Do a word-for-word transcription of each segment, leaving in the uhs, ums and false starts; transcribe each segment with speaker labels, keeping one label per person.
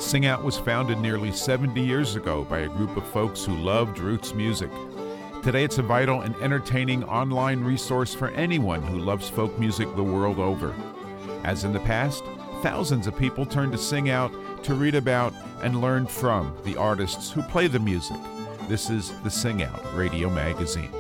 Speaker 1: Sing Out was founded nearly seventy years ago by a group of folks who loved roots music. Today it's a vital and entertaining online resource for anyone who loves folk music the world over. As in the past, thousands of people turn to Sing Out to read about and learn from the artists who play the music. This is the Sing Out Radio Magazine.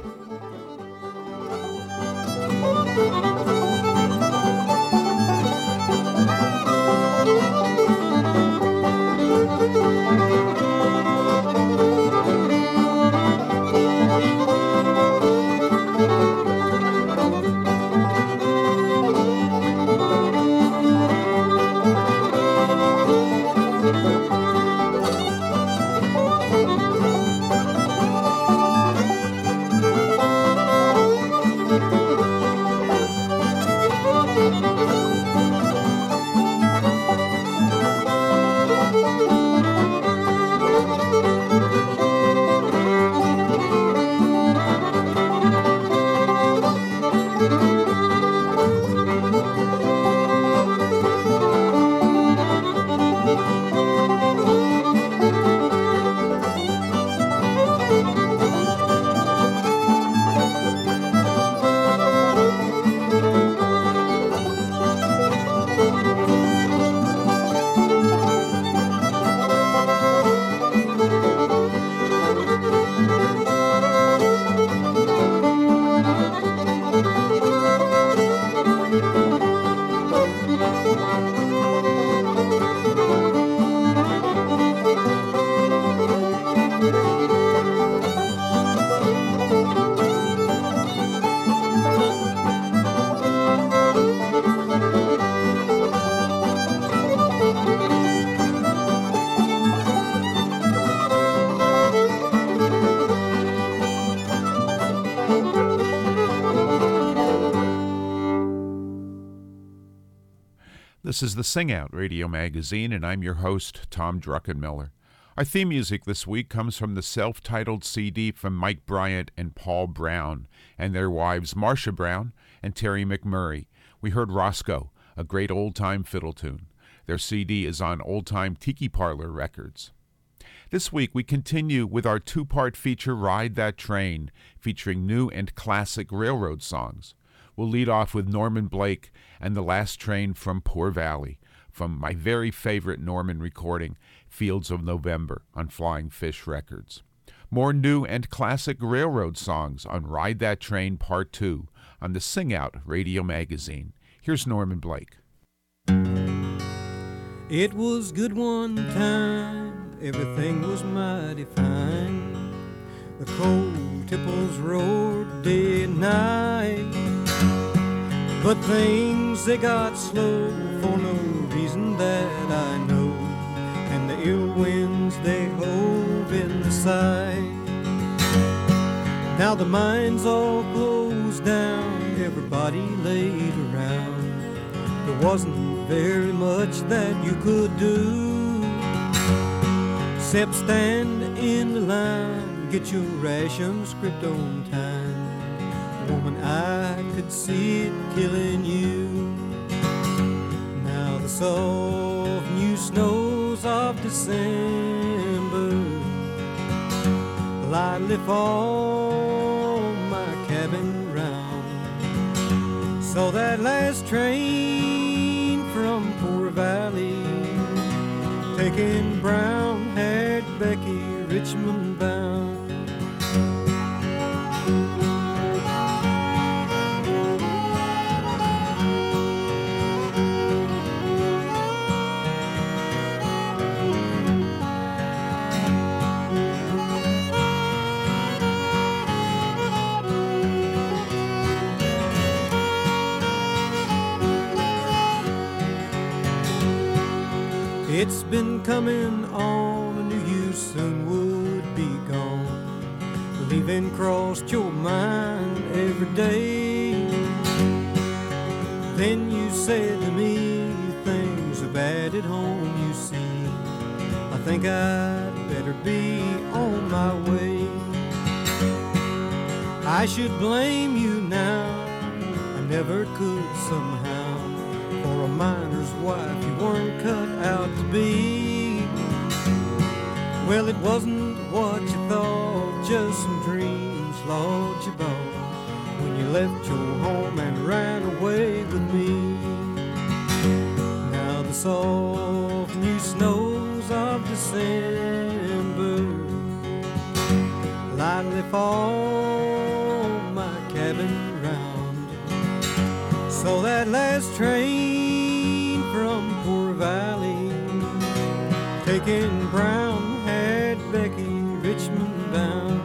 Speaker 1: This is the Sing Out Radio Magazine, and I'm your host, Tom Druckenmiller. Our theme music this week comes from the self-titled C D from Mike Bryant and Paul Brown and their wives Marcia Brown and Terry McMurray. We heard Roscoe, a great old-time fiddle tune. Their C D is on Old Time Tiki Parlor Records. This week we continue with our two-part feature, Ride That Train, featuring new and classic railroad songs. We'll lead off with Norman Blake and The Last Train from Poor Valley, from my very favorite Norman recording, Fields of November, on Flying Fish Records. More new and classic railroad songs on Ride That Train Part two on the Sing Out Radio Magazine. Here's Norman Blake.
Speaker 2: It was good one time, everything was mighty fine. The coal tipples roared day and night. But things, they got slow for no reason that I know, and the ill winds, they hove in the sight. Now the mines all closed down, everybody laid around. There wasn't very much that you could do, except stand in the line, get your ration script on time. Woman, I could see it killing you. Now the soft new snows of December lightly fall my cabin round. So that last train from Poor Valley, taking brown-haired Becky Richmond bound. It's been coming on, I knew you soon would be gone. Leaving crossed your mind every day. Then you said to me, things are bad at home, you see. I think I'd better be on my way. I should blame you now, I never could somehow. For a miner's wife you weren't cut out to be. Well, it wasn't what you thought, just some dreams, Lord, you bought when you left your home and ran away with me. Now the soft new snows of December lightly fall my cabin round. So that last train from Poor Valley, taking Brown, had Becky Richmond bound.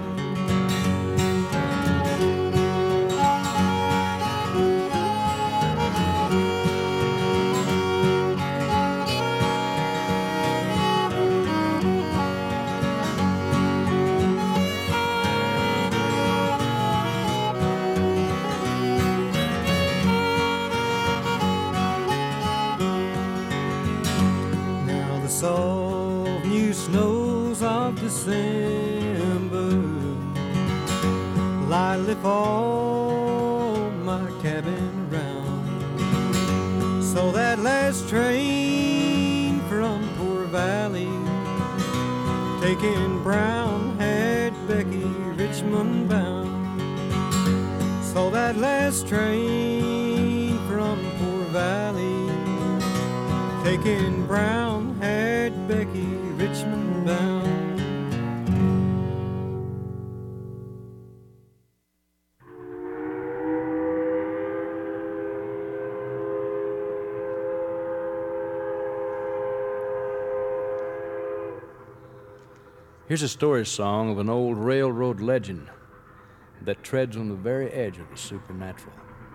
Speaker 2: Soft new snows of December lightly fall my cabin round. So that last train from Poor Valley, taking Brown, had Becky Richmond bound. So that last train from Poor Valley, taking Brown, had Becky Richmond bound.
Speaker 3: Here's a story song of an old railroad legend that treads on the very edge of the supernatural.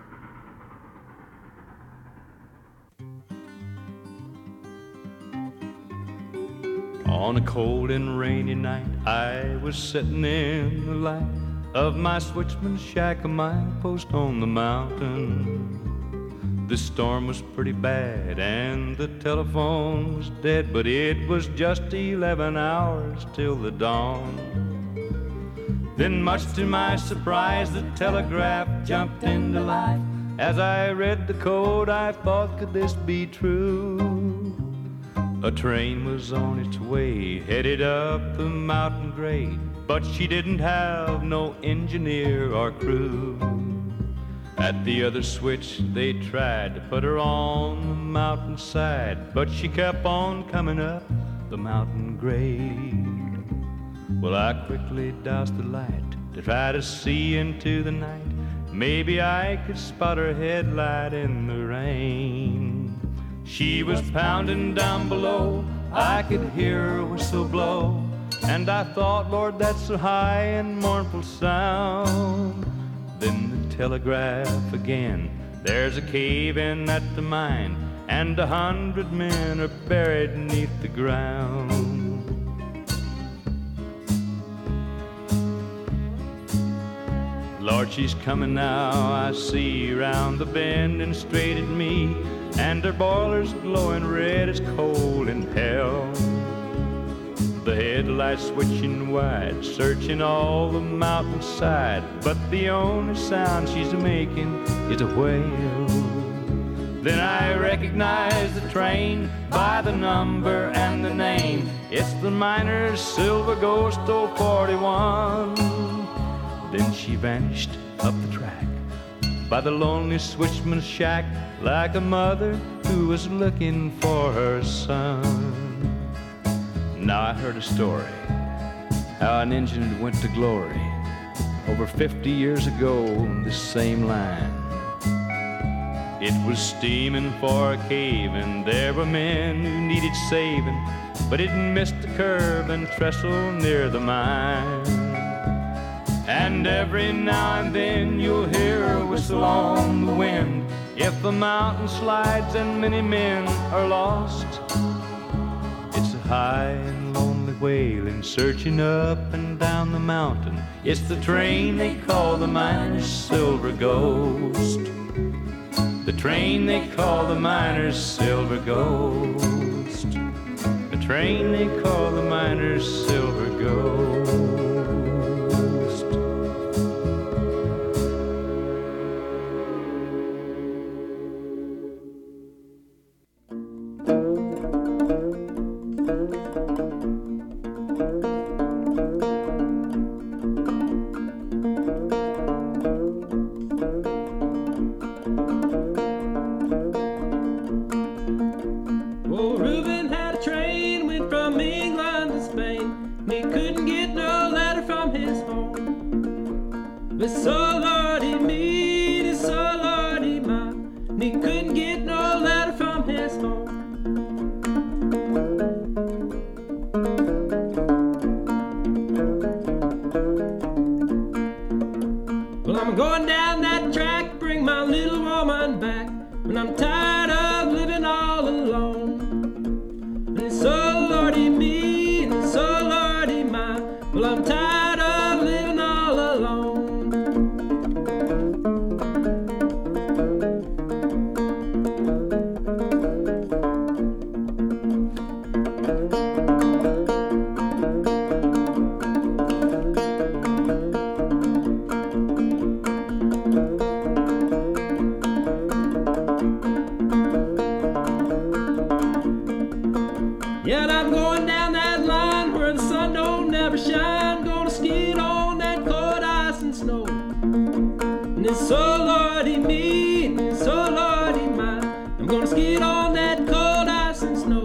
Speaker 3: On a cold and rainy night, I was sitting in the light of my switchman's shack, a mile post on the mountain. The storm was pretty bad and the telephone was dead, but it was just eleven hours till the dawn. Then much to my surprise, the telegraph jumped into life. As I read the code, I thought, could this be true? A train was on its way, headed up the mountain grade, but she didn't have no engineer or crew. At the other switch they tried to put her on the mountainside, but she kept on coming up the mountain grade. Well, I quickly doused the light to try to see into the night. Maybe I could spot her headlight in the rain. She was pounding down below, I could hear her whistle blow, and I thought, Lord, that's a high and mournful sound. Then the telegraph again, there's a cave-in at the mine, and a hundred men are buried neath the ground. Lord, she's coming now, I see, round the bend and straight at me, and her boiler's glowing red as coal in hell. The headlights switching wide, searching all the mountainside, but the only sound she's making is a wail. Then I recognize the train by the number and the name. It's the Miners' Silver Ghost oh forty-one. Then she vanished up the track by the lonely switchman's shack, like a mother who was looking for her son. Now I heard a story, how an engine went to glory over fifty years ago on this same line. It was steaming for a cave, and there were men who needed saving, but it missed the curve and trestle near the mine. And every now and then you'll hear a whistle on the wind, if the mountain slides and many men are lost. It's a high and lonely wailing, searching up and down the mountain. It's the train they call the Miners' Silver Ghost. The train they call the Miners' Silver Ghost. The train they call the Miners' Silver Ghost.
Speaker 2: a woman back when I'm tired of living all alone. And it's so Lordy me, and it's so Lordy my. Well, I'm tired of living all alone. Yet I'm going down that line where the sun don't never shine. Gonna skid on that cold ice and snow. And it's so Lordy me, and it's so Lordy my. I'm gonna skid on that cold ice and snow.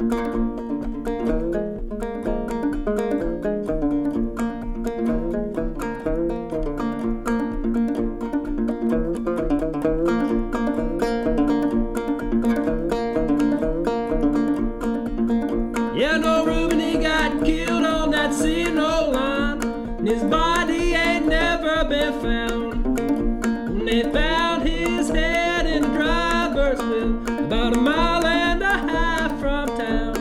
Speaker 2: Yeah, no Reuben, he got killed on that C and O line, and his body ain't never been found. When they found his head in a driver's wheel, about a mile and a half from town.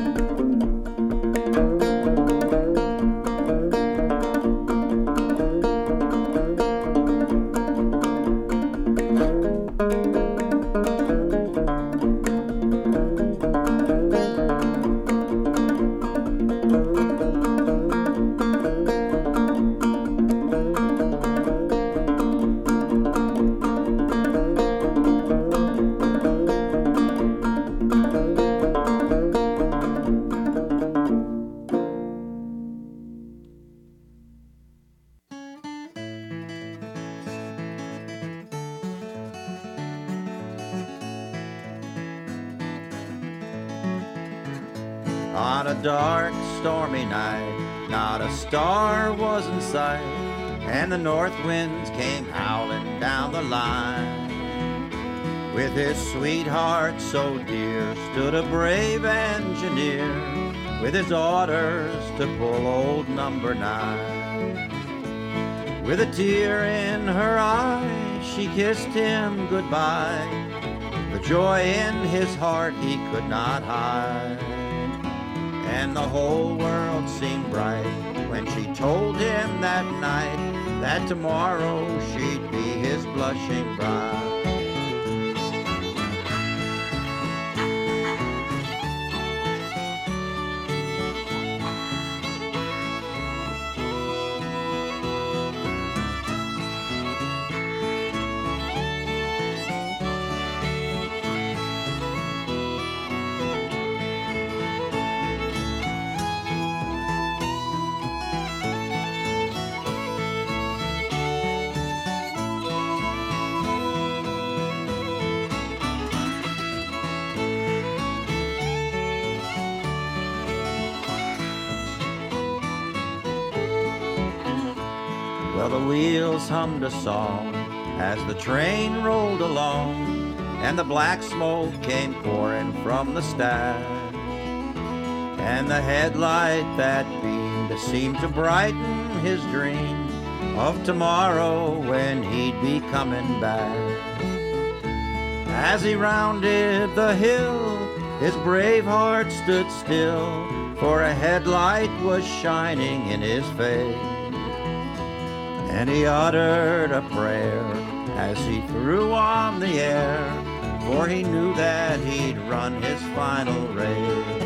Speaker 4: On a dark, stormy night, not a star was in sight, and the north winds came howling down the line. With his sweetheart so dear stood a brave engineer, with his orders to pull old number nine. With a tear in her eye, she kissed him goodbye, the joy in his heart he could not hide. And the whole world seemed bright when she told him that night that tomorrow she'd be his blushing bride. Well, the wheels hummed a song as the train rolled along, and the black smoke came pouring from the stack, and the headlight that beamed seemed to brighten his dream of tomorrow when he'd be coming back. As he rounded the hill, his brave heart stood still, for a headlight was shining in his face. And he uttered a prayer as he threw on the air, for he knew that he'd run his final race.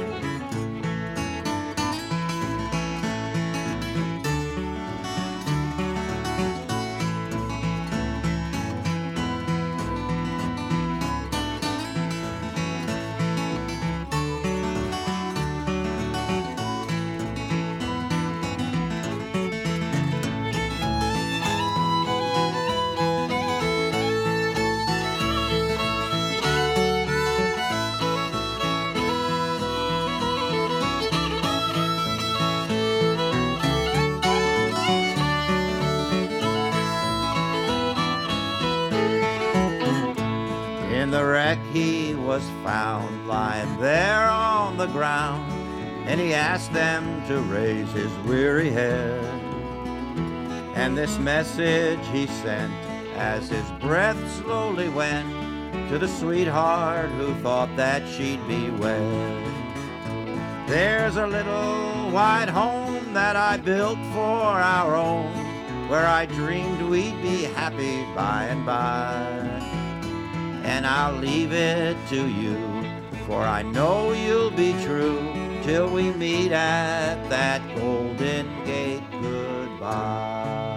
Speaker 4: In the wreck he was found, lying there on the ground, and he asked them to raise his weary head. And this message he sent as his breath slowly went: to the sweetheart who thought that she'd be wed. There's a little white home that I built for our own, where I dreamed we'd be happy by and by. And I'll leave it to you, for I know you'll be true till we meet at that Golden Gate goodbye.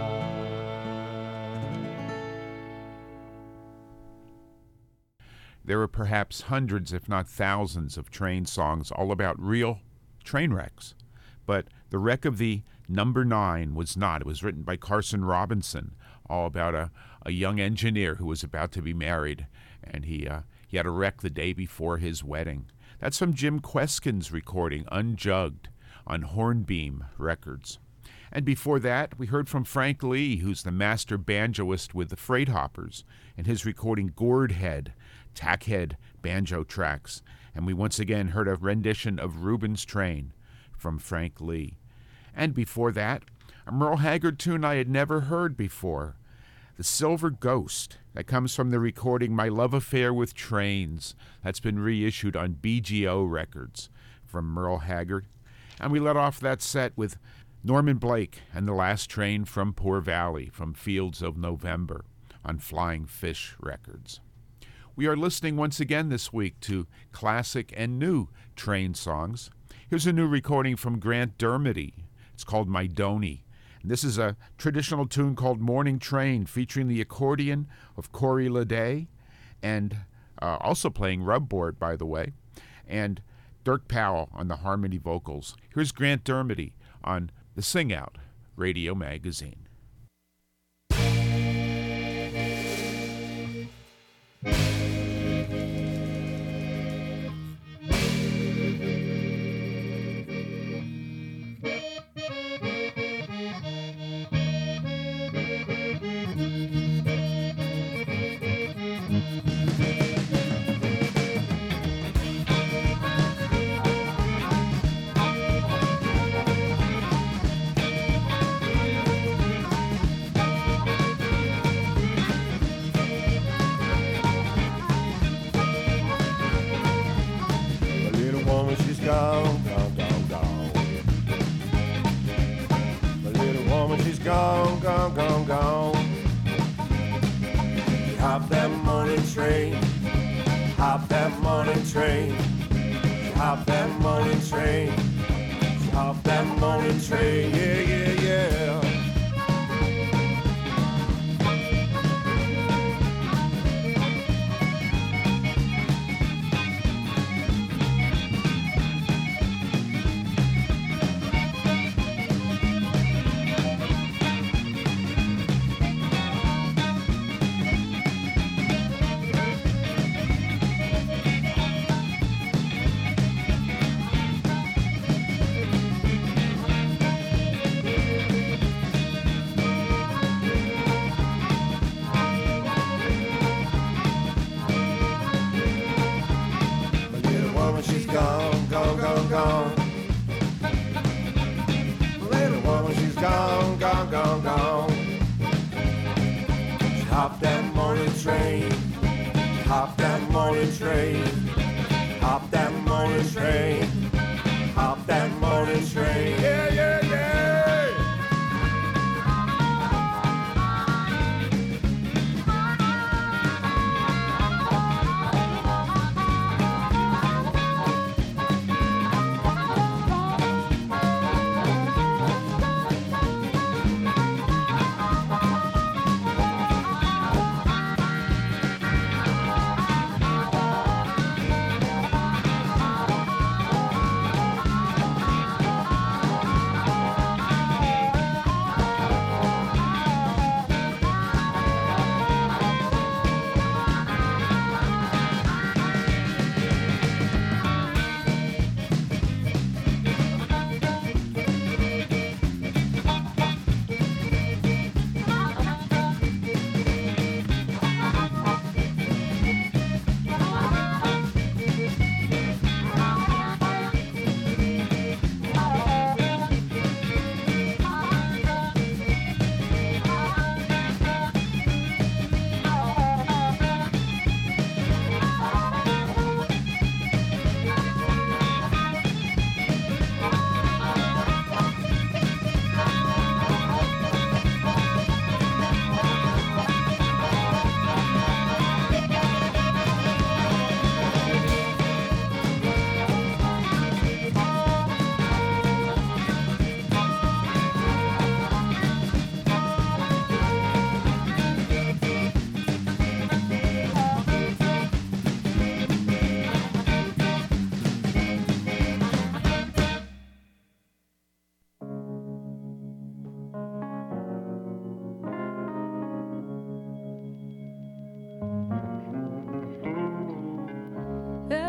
Speaker 1: There are perhaps hundreds, if not thousands, of train songs all about real train wrecks. But the wreck of the number nine was not. It was written by Carson Robinson, all about a, a young engineer who was about to be married, and he uh, he had a wreck the day before his wedding. That's from Jim Kweskin's recording, Unjugged, on Hornbeam Records. And before that, we heard from Frank Lee, who's the master banjoist with the Freight Hoppers, and his recording Gourd Head, Tackhead banjo tracks. And we once again heard a rendition of Reuben's Train from Frank Lee. And before that, a Merle Haggard tune I had never heard before, The Silver Ghost, that comes from the recording My Love Affair with Trains. That's been reissued on B G O Records from Merle Haggard. And we let off that set with Norman Blake and The Last Train from Poor Valley from Fields of November on Flying Fish Records. We are listening once again this week to classic and new train songs. Here's a new recording from Grant Dermody. It's called My Donny. And this is a traditional tune called Morning Train, featuring the accordion of Corey Leday, and uh, also playing rubboard, by the way, and Dirk Powell on the harmony vocals. Here's Grant Dermody on the Sing Out Radio Magazine.
Speaker 5: Gone, gone, gone, gone. The little woman, she's gone, gone, gone, gone. She hopped that morning train, hopped that morning train. She hopped that morning train, she hopped that morning train. Yeah, yeah, yeah.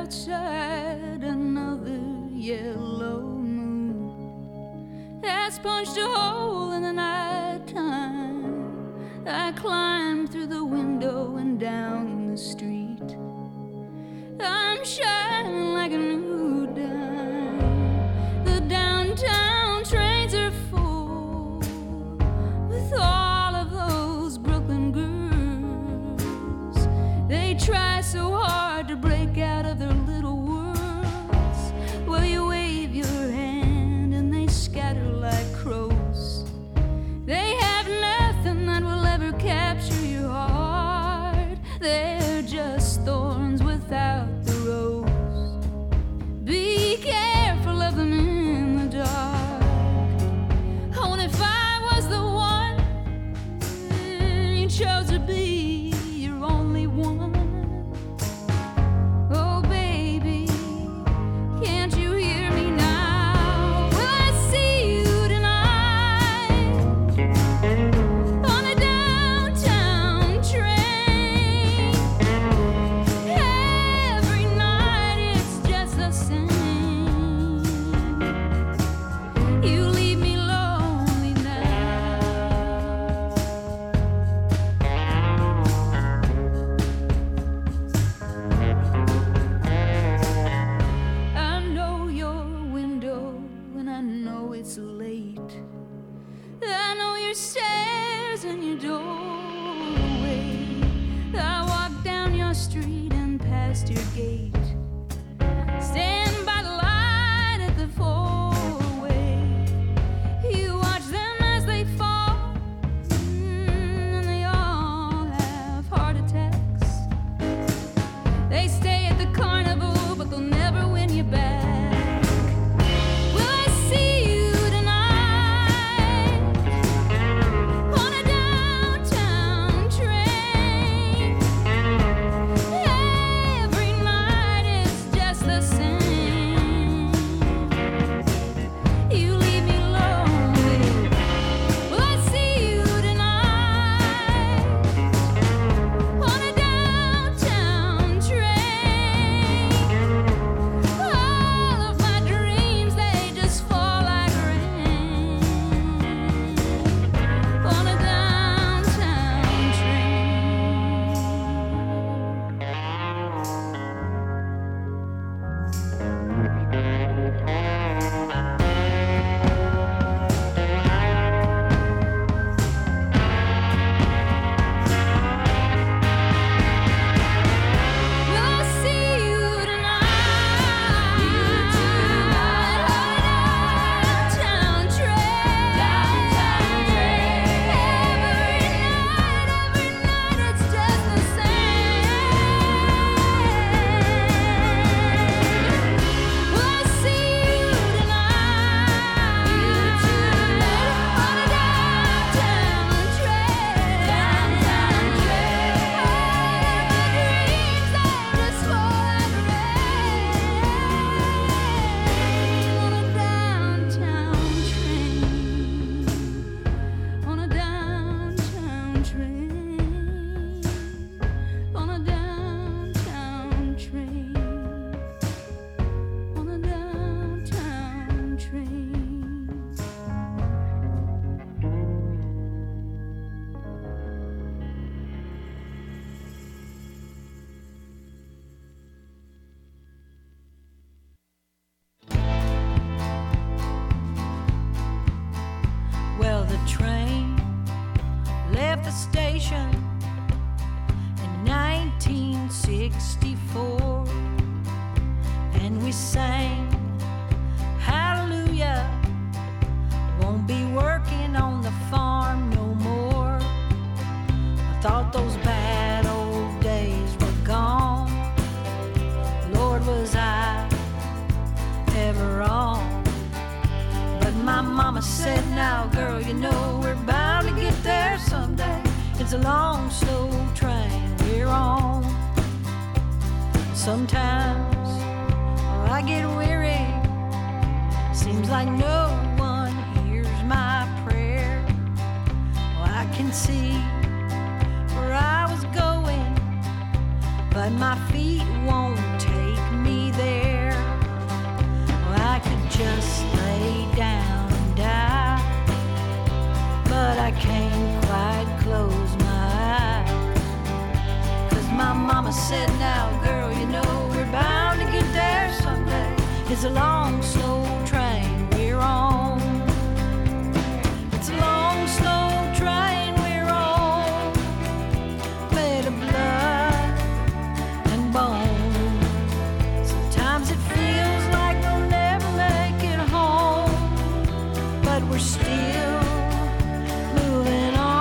Speaker 6: outside, another yellow moon has punched a hole in the night time. I climbed through the window and down the street. I'm shining like a new dime. The downtown trains are full with all of those Brooklyn girls. They try so hard to break out of their little worlds. Well, you wave your hand and they scatter like crows. They have nothing that will ever capture your heart. They're just thorns without the rose. Be careful of them in the dark. Oh, and if I was the one you chose to be your only one, oh baby, can't you hear me now? Will I see you tonight on a downtown train? Every night it's just the same. You leave me lonely now. I know your window and I know it's late. I know your stairs and your doorway. I walk down your street and past your gate. Stand by the light at the four-way. You watch them as they fall, mm, and they all have heart attacks. They stay at the carnival, but they'll never win you back. Will I see you tonight on a downtown train? Every night it's just the same. You leave me lonely. Will I see you tonight on a downtown train? All of my dreams, they just fall like rain on a downtown train. Will I see you tonight? Downtown train. Every night, every night it's just the same. Will I see you tonight? On a downtown train. Downtown train. On a downtown train, on a downtown train, on a downtown train.
Speaker 7: Well, the train left the station in nineteen sixty-four, and we sang hallelujah, won't be working on the farm no more. I thought those bad old days were gone. Lord, was I ever wrong? But my mama said, now girl, you know we're bound to get there someday. It's a long, slow train we're on. Sometimes oh, I get weary. Seems like no one hears my prayer. Oh, I can see where I was going, but my feet won't take me just lay down and die. But I can't quite close my eyes, 'cause my mama said, now girl, you know we're bound to get there someday. It's a long, slow train we're on. It's a long, slow train we're on, made of blood and bone. Sometimes it feels like we'll never make it home, but we're still moving on.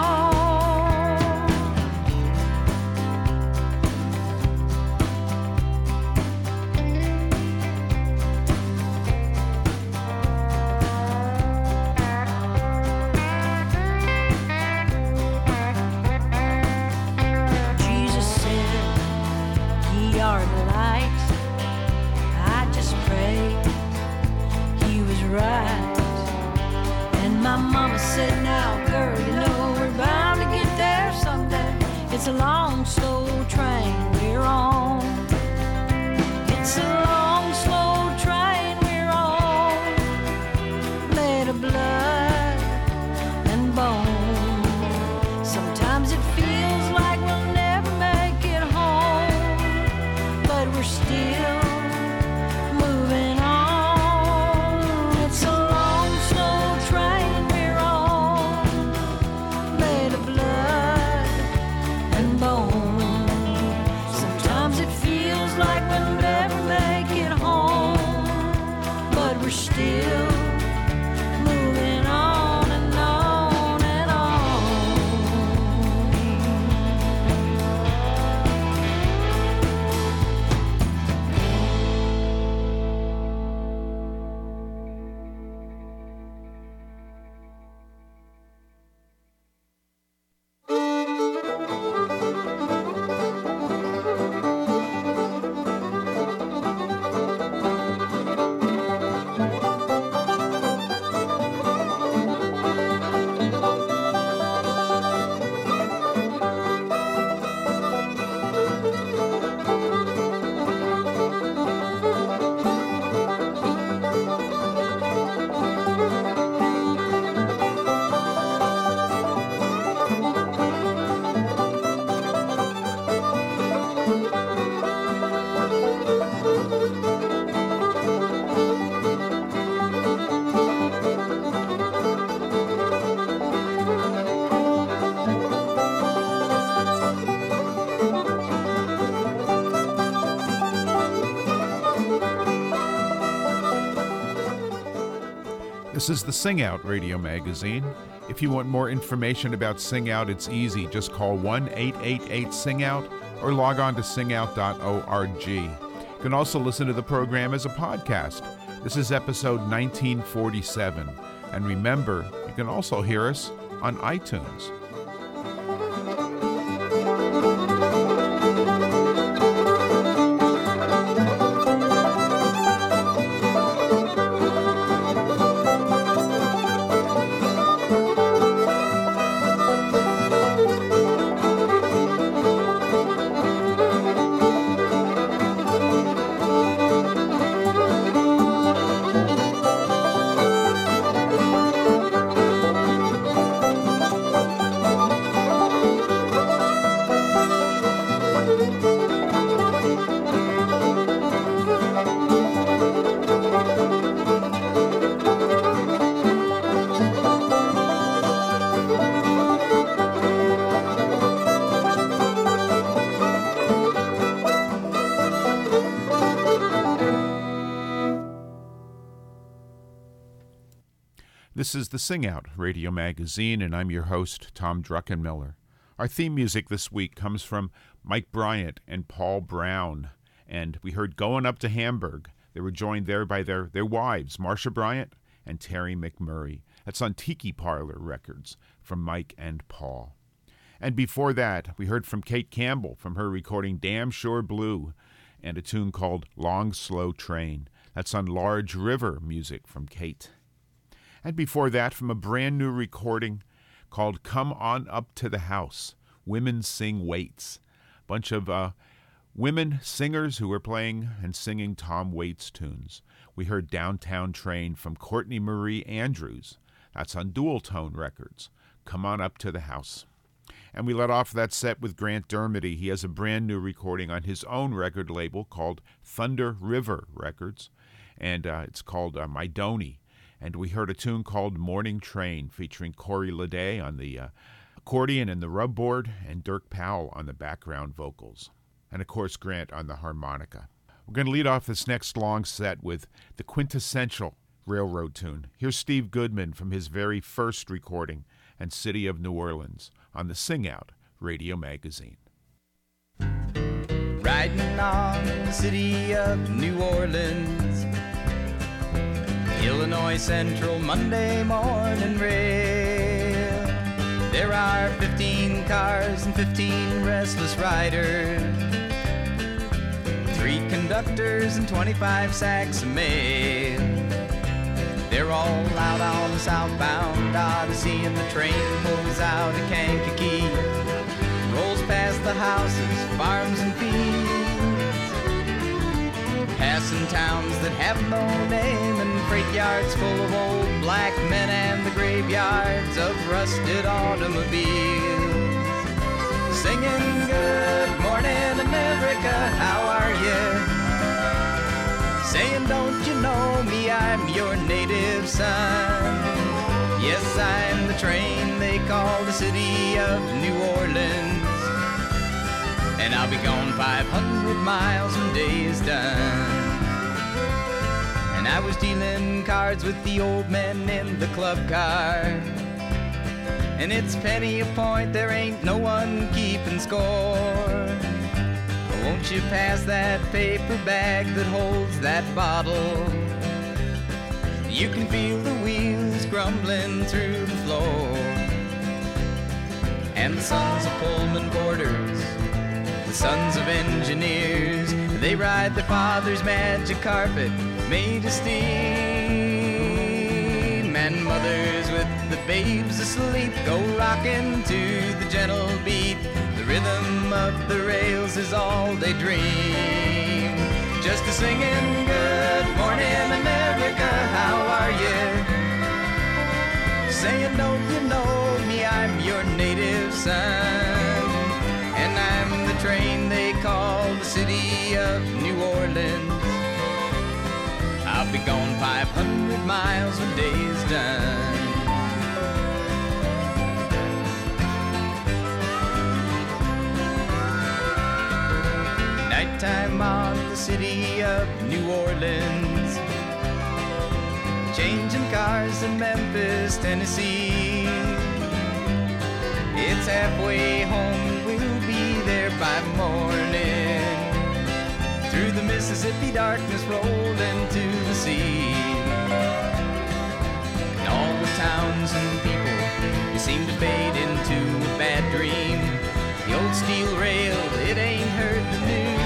Speaker 7: Jesus said, ye are the light. I just prayed he was right. And my mama said, now girl, you know we're bound to get there someday. It's a long, slow train we're on. It's a long, slow train we're on, made of blood and bone. Sometimes it feels like we'll never make it home, but we're still moving on. It's a long, slow train we're on, made of blood and bone. Sometimes it feels like we'll never make it home, but we're still moving on and on and on.
Speaker 1: This is the Sing Out radio magazine. If you want more information about Sing Out, it's easy. Just call one eight eight eight sing out or log on to sing out dot org. You can also listen to the program as a podcast. This is episode nineteen forty-seven. And remember, you can also hear us on iTunes. This is the Sing Out radio magazine, and I'm your host, Tom Druckenmiller. Our theme music this week comes from Mike Bryant and Paul Brown, and we heard Going Up to Hamburg. They were joined there by their, their wives, Marcia Bryant and Terry McMurray. That's on Tiki Parlor Records from Mike and Paul. And before that, we heard from Kate Campbell from her recording Damn Sure Blue and a tune called Long Slow Train. That's on Large River Music from Kate. And before that, from a brand new recording called Come On Up to the House, Women Sing Waits. Bunch of uh, women singers who were playing and singing Tom Waits tunes. We heard Downtown Train from Courtney Marie Andrews. That's on Dual Tone Records. Come on up to the house. And we let off that set with Grant Dermody. He has a brand new recording on his own record label called Thunder River Records, and uh, it's called uh, My Donny. And we heard a tune called Morning Train featuring Corey Leday on the uh, accordion and the rub board, and Dirk Powell on the background vocals. And of course, Grant on the harmonica. We're going to lead off this next long set with the quintessential railroad tune. Here's Steve Goodman from his very first recording, and City of New Orleans, on the Sing Out Radio Magazine.
Speaker 8: Riding on the City of New Orleans, Illinois Central Monday morning rail. There are fifteen cars and fifteen restless riders, three conductors and twenty-five sacks of mail. They're all out on the southbound Odyssey, and the train pulls out of Kankakee, rolls past the houses, farms, and fields, passing towns that have no name, and freight yards full of old black men, and the graveyards of rusted automobiles, singing good morning America, how are you? Saying, don't you know me, I'm your native son. Yes, I'm the train they call the City of New Orleans, and I'll be gone five hundred miles when day is done. And I was dealing cards with the old men in the club car, and it's penny a point, there ain't no one keeping score. Won't you pass that paper bag that holds that bottle? You can feel the wheels grumbling through the floor. And the sons of Pullman porters, the sons of engineers, they ride their father's magic carpet made of steam. And mothers with the babes asleep go rocking to the gentle beat. The rhythm of the rails is all they dream. Just a singing, good morning America, how are you? Saying, don't you know me, I'm your native son. And I'm the train they call the City of New Orleans. I'll be gone five hundred miles when day's done. Nighttime on the City of New Orleans, changing cars in Memphis, Tennessee. It's halfway home, we'll be there by morning. Through the Mississippi darkness rolling to the sea. And all the towns and people, you seem to fade into a bad dream. The old steel rail, it ain't heard the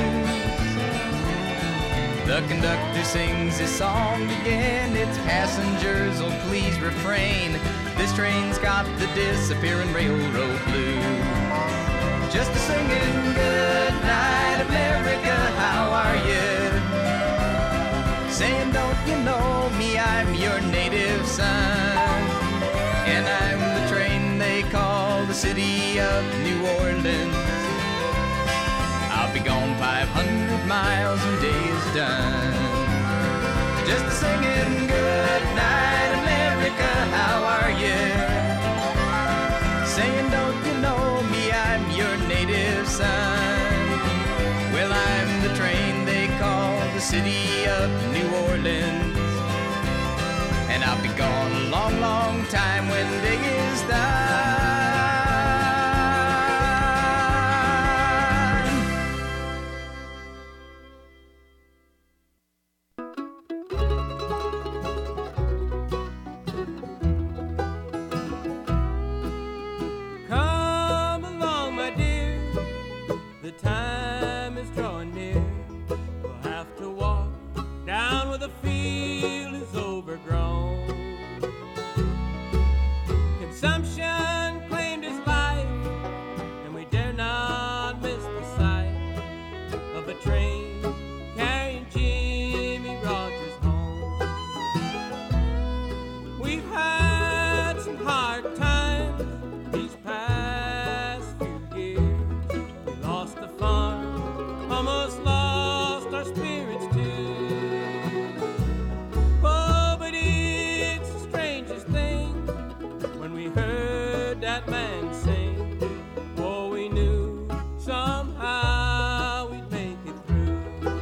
Speaker 8: news. The conductor sings his song again. Its passengers, oh please refrain. This train's got the disappearing railroad blues. Just a singing, good night America, how are you? Saying, don't you know me, I'm your native son. And I'm the train they call the City of New Orleans. I'll be gone five hundred miles when day's done. Just a singing, good night America, how are you? Saying, don't you know me, I'm your native son. Well, I'm the train they call the City of New Orleans, and I'll be gone a long, long time when day is done.
Speaker 2: The field is overgrown. train carrying Jimmy Rogers home. We've had some hard times these past few years. We lost the farm, almost lost our spirits too. Oh, but it's the strangest thing when we heard that man sing. Oh, we knew somehow we'd make it through.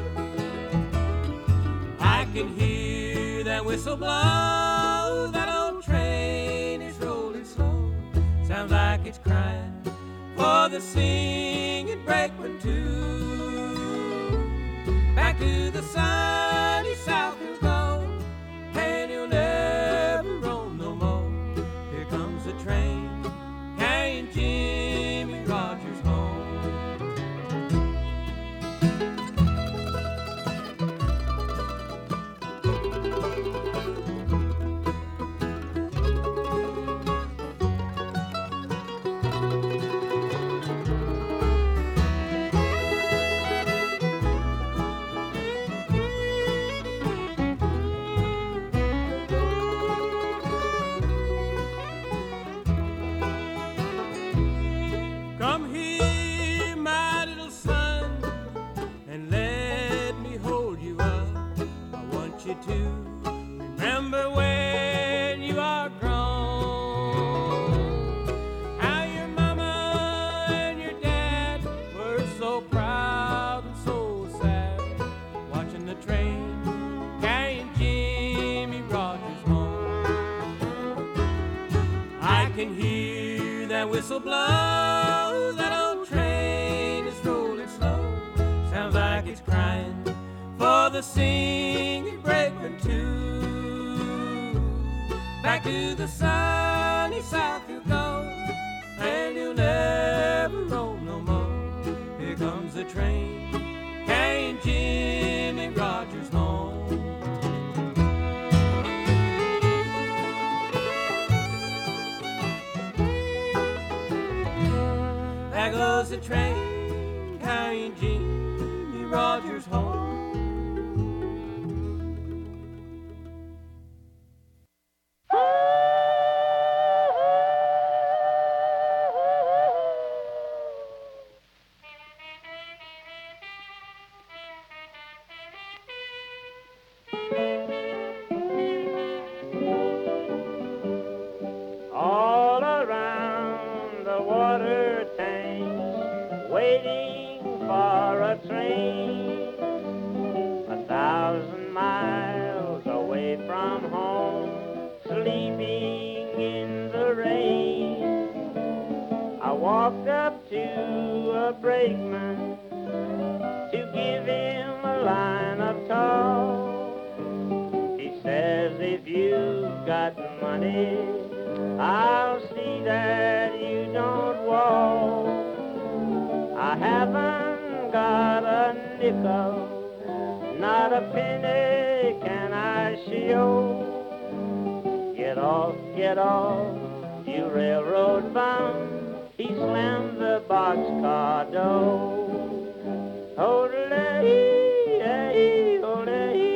Speaker 2: I can hear that whistle blow, that old train is rolling slow. Sounds like it's crying for the singing brakeman too. Back to the sunny south he'll go, and he'll never roam no more. Here comes the train carrying Jimmy Rogers home. Come here, my little son, and let me hold you up. I want you to remember when you are grown, how your mama and your dad were so proud and so sad, watching the train carrying Jimmy Rogers home. I can hear that whistle blow, that old train is rolling slow. Sounds like it's crying for the singing brakeman too. Back to the sunny south he'll go, and he'll never roam no more. Here comes the train carrying Jimmy Rogers home. There goes the train carrying Jimmy Rogers home.
Speaker 9: All around the water tanks, waiting for a train, a thousand miles away from home, sleeping in the rain. I walked up to a brakeman to give him a line of talk. He says, if you've got money, I'll see that you don't walk. I haven't got a nickel, not a penny can I show. Get off, get off, you railroad bum. He slammed the boxcar door. Hold-a-lee, hey, hold-a-lee.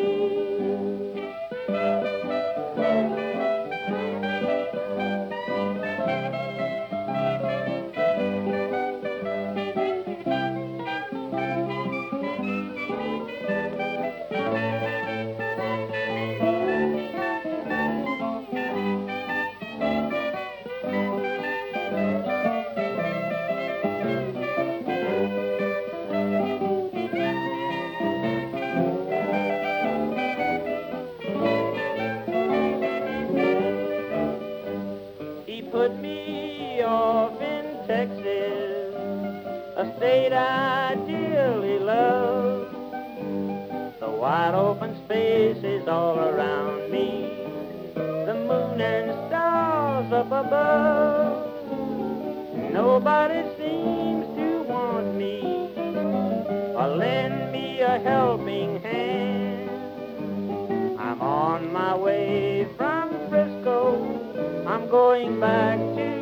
Speaker 9: Put me off in Texas, a state I dearly love. The wide open spaces all around me, the moon and stars up above. Nobody seems to want me or lend me a helping hand. I'm on my way from Frisco, I'm going back to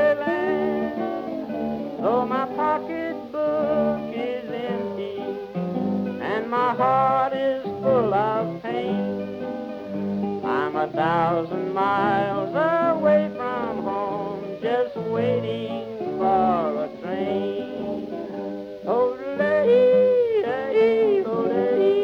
Speaker 9: Dixieland. Though my pocketbook is empty, my heart is full of pain. I'm a thousand miles away from home, just waiting for a train. Oh, lady, lady, oh, lady.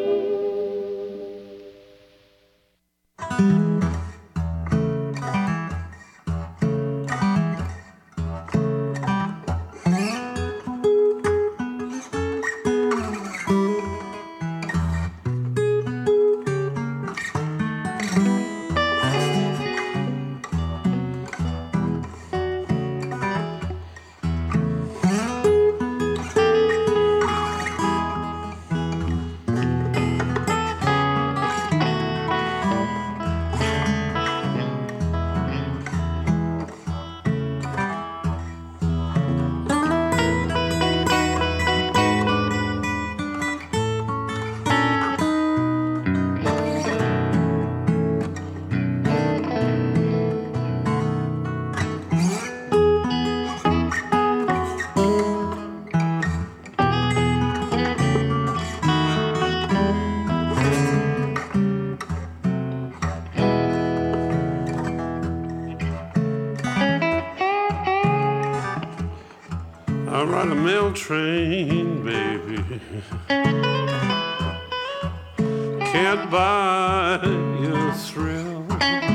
Speaker 5: I ride a mail train, baby. Can't buy you a thrill.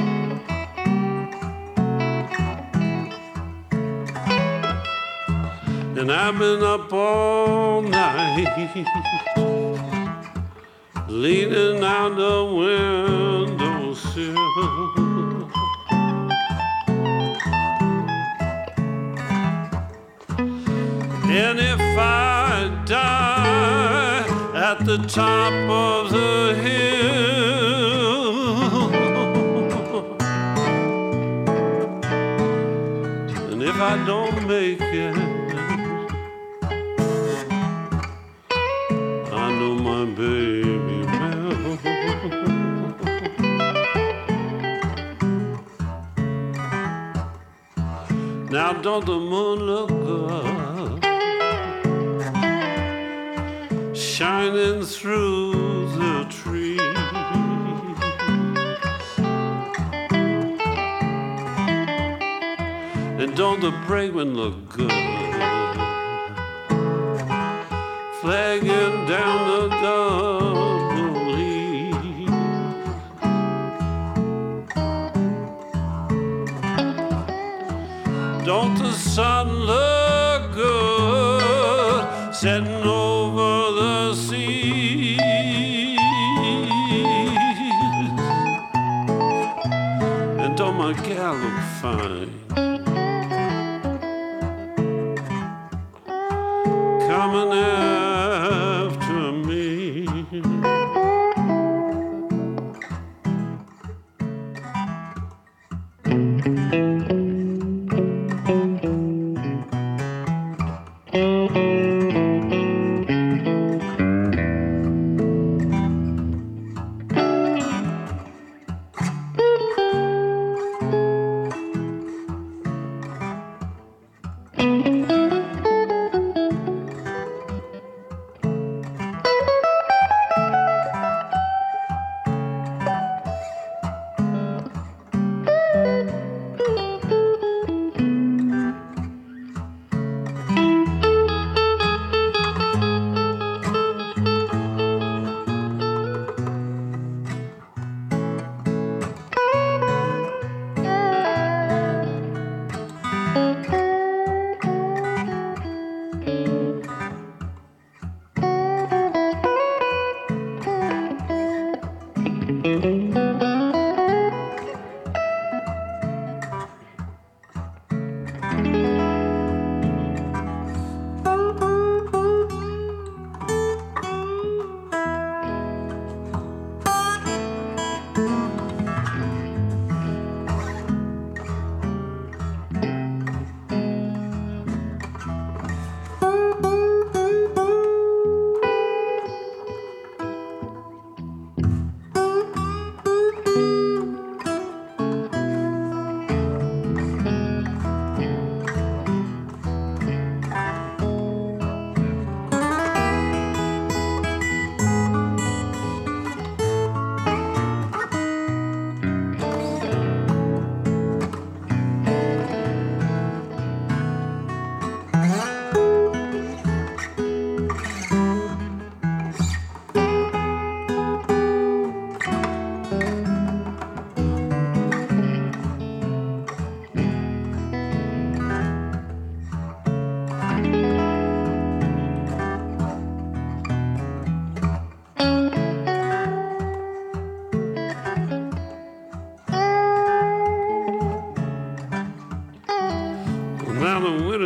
Speaker 5: And I've been up all night, leaning out the windowsill. And if I die at the top of the hill, and if I don't make it, I know my baby will. Now don't the moon look good, shining through the trees? And don't the brakeman look good, flagging down the double E? Don't the sun look good, setting over the seas? And don't my gal look fine, coming after me?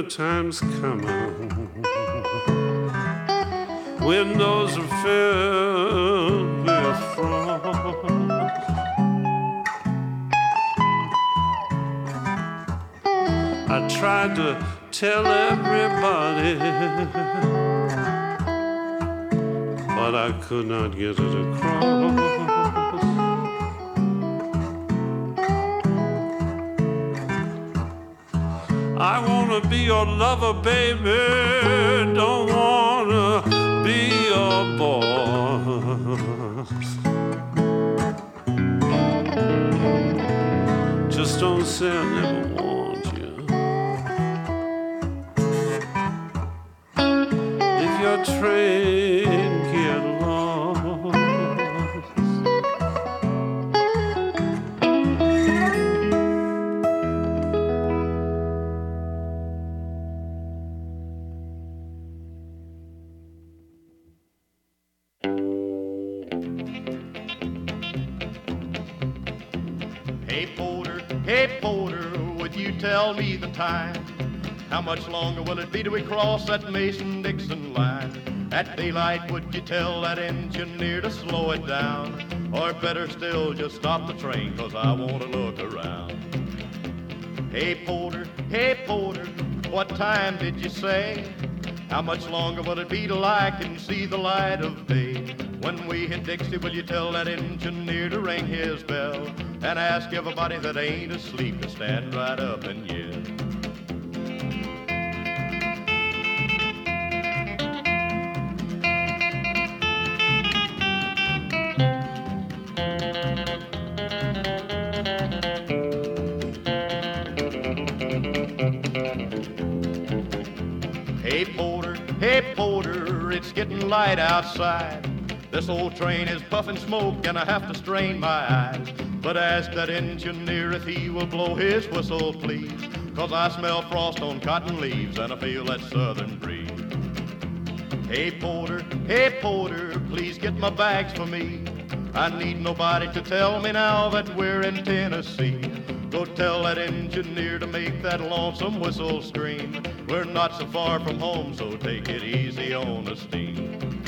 Speaker 10: winter time's coming, windows are filled with frost. I tried to tell everybody, but I could not get it across. I wanna be your lover, baby, don't wanna be your boss. Just don't say I never want you. If your train get lost,
Speaker 11: tell me the time. How much longer will it be till we cross that Mason-Dixon line? At daylight, would you tell that engineer to slow it down? Or better still, just stop the train, cause I want to look around. Hey, porter, hey, porter, what time did you say? How much longer will it be till I can see the light of day? When we hit Dixie, will you tell that engineer to ring his bell and ask everybody that ain't asleep to stand right up and yell? Hey, porter, hey, porter, it's getting light outside. This old train is puffing smoke and I have to strain my eyes. But ask that engineer if he will blow his whistle, please. Cause I smell frost on cotton leaves and I feel that southern breeze. Hey, porter, hey, porter, please get my bags for me. I need nobody to tell me now that we're in Tennessee. Go tell that engineer to make that lonesome whistle scream. We're not so far from home, so take it easy on the steam.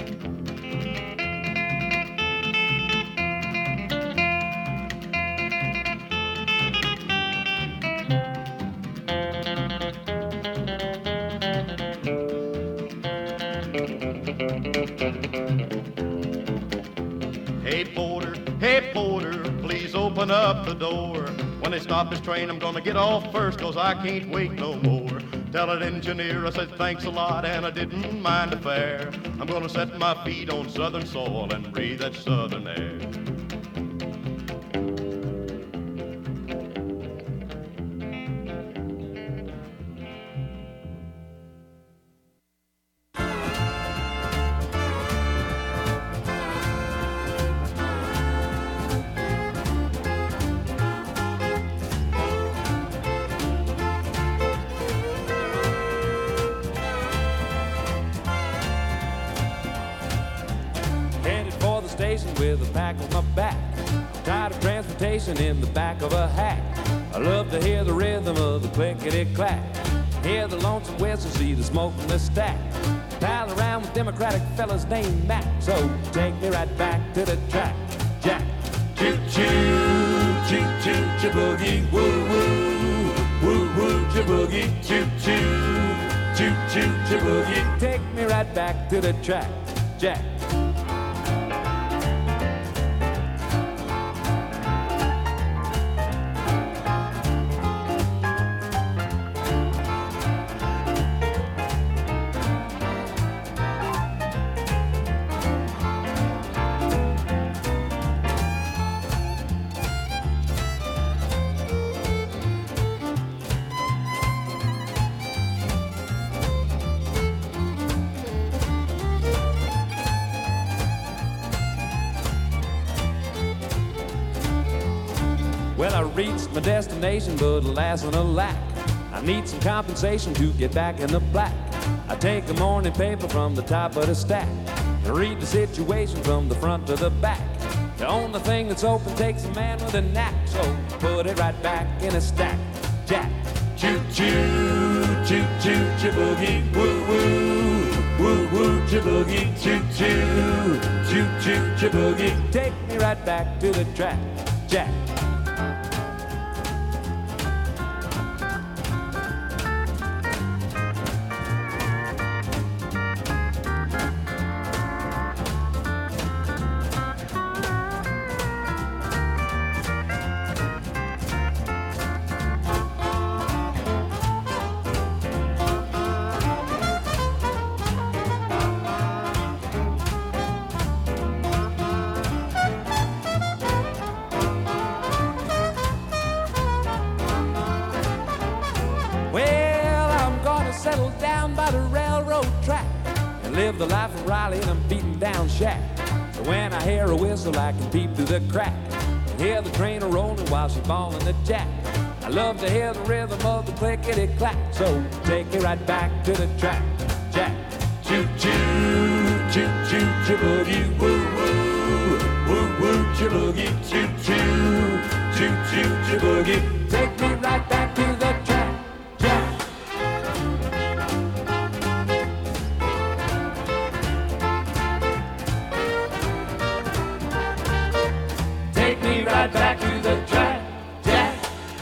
Speaker 11: Hey, porter, hey, porter, please open up the door. When they stop this train, I'm gonna get off first, cause I can't wait no more. Tell that engineer I said thanks a lot and I didn't mind the fare. I'm gonna set my feet on southern soil and breathe that southern air.
Speaker 12: With a pack on my back, tired of transportation in the back of a hack. I love to hear the rhythm of the clickety-clack, hear the lonesome whistle, see the smoke from the stack. Pal around with Democratic fellas named Mac, so take me right back to the track, Jack. Choo-choo, choo-choo, choo-boogie, woo-woo, woo-woo, choo-boogie, choo-choo, choo-choo, choo-boogie. Take me right back to the track, Jack. Well, I reached my destination, but alas and alack, I need some compensation to get back in the black. I take the morning paper from the top of the stack and read the situation from the front to the back. The only thing that's open takes a man with a knack, so put it right back in a stack, Jack. Choo-choo, choo choo chiboogie, woo woo, woo woo chiboogie, choo choo, choo choo chiboogie. Take me right back to the track, Jack. Live the life of Riley in a beaten down shack. So when I hear a whistle, I can peep through the crack and hear the train a rolling while she's balling the jack. I love to hear the rhythm of the clickety clack. So take me right back to the track, Jack. Choo choo, choo choo, chiboogie, woo woo, woo woo, chiboogie, choo choo, choo choo, chiboogie. Take me right back to the track, Jack. Right back to the track, Jack.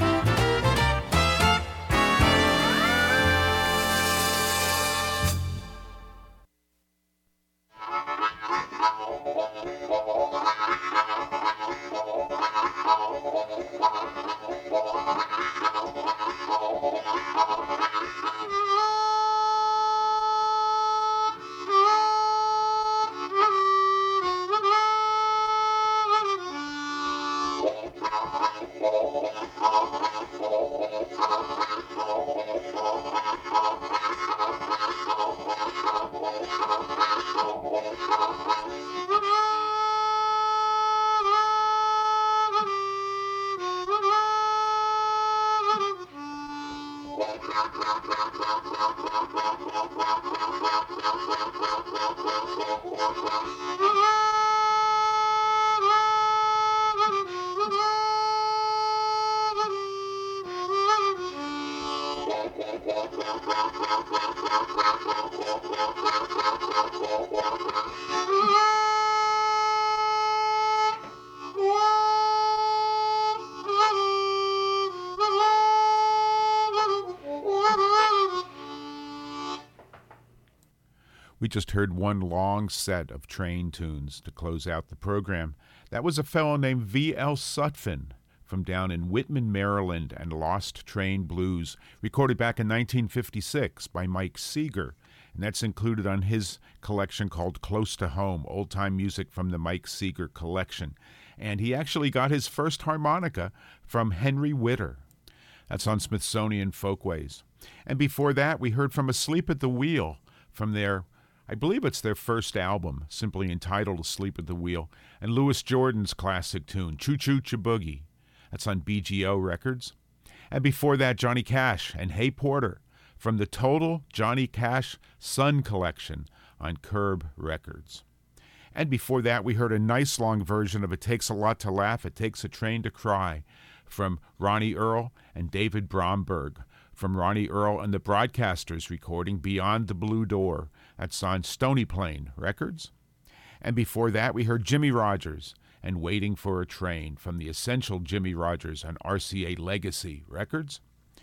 Speaker 1: We just heard one long set of train tunes to close out the program. That was a fellow named V L Sutphin from down in Whitman, Maryland, and Lost Train Blues, recorded back in nineteen fifty-six by Mike Seeger. And that's included on his collection called Close to Home, old-time music from the Mike Seeger collection. And he actually got his first harmonica from Henry Witter. That's on Smithsonian Folkways. And before that, we heard from Asleep at the Wheel from their, I believe it's their first album, simply entitled Asleep at the Wheel, and Louis Jordan's classic tune, Choo Choo Chiboogie. That's on B G O Records. And before that, Johnny Cash and Hey Porter from the Total Johnny Cash Sun Collection on Curb Records. And before that, we heard a nice long version of It Takes a Lot to Laugh, It Takes a Train to Cry from Ronnie Earl and David Bromberg, from Ronnie Earl and the Broadcasters recording Beyond the Blue Door. That's on Stony Plain Records. And before that, we heard Jimmy Rogers and Waiting for a Train from the Essential Jimmy Rogers on R C A Legacy Records.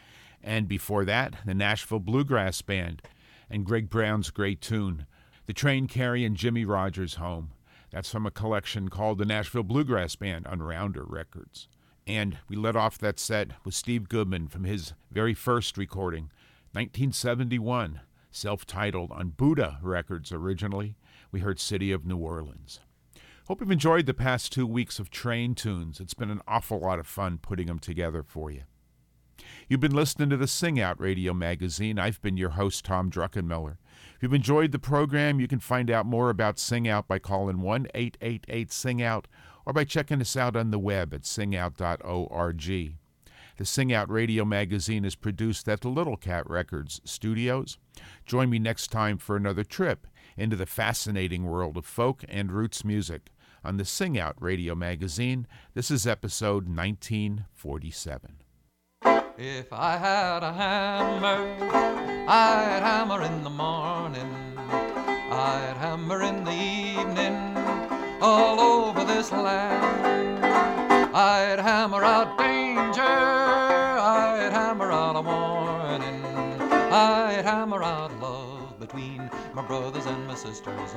Speaker 1: And before that, the Nashville Bluegrass Band and Greg Brown's great tune, The Train Carrying Jimmy Rogers Home. That's from a collection called the Nashville Bluegrass Band on Rounder Records. And we let off that set with Steve Goodman from his very first recording, nineteen seventy-one, self-titled on Buddha Records originally. We heard City of New Orleans. Hope you've enjoyed the past two weeks of train tunes. It's been an awful lot of fun putting them together for you. You've been listening to the Sing Out Radio Magazine. I've been your host, Tom Druckenmiller. If you've enjoyed the program, you can find out more about Sing Out by calling one eight eight eight sing out or by checking us out on the web at sing out dot org. The Sing Out Radio Magazine is produced at the Little Cat Records studios. Join me next time for another trip into the fascinating world of folk and roots music on the Sing Out Radio Magazine. This is episode nineteen forty-seven.
Speaker 13: If I had a hammer, I'd hammer in the morning, I'd hammer in the evening, all over this land. I'd hammer out danger, I'd hammer out a warning, I'd hammer out love between my brothers and my sisters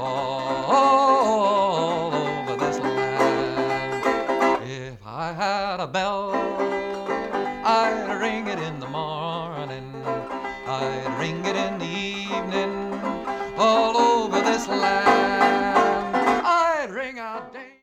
Speaker 13: all over this land. If I had a bell, I'd ring it in the morning, I'd ring it in the evening,